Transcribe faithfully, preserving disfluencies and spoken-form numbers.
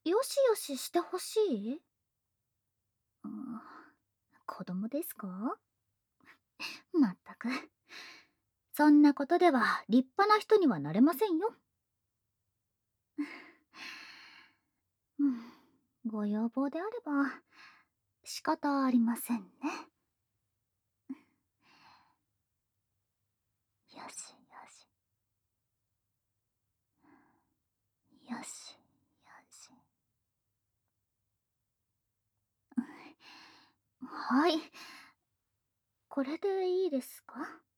よしよししてほしい？うん、子供ですか？まったく。そんなことでは立派な人にはなれませんよ。うん、ご要望であれば仕方ありませんね。よしよし。よしよし。はい。これでいいですか？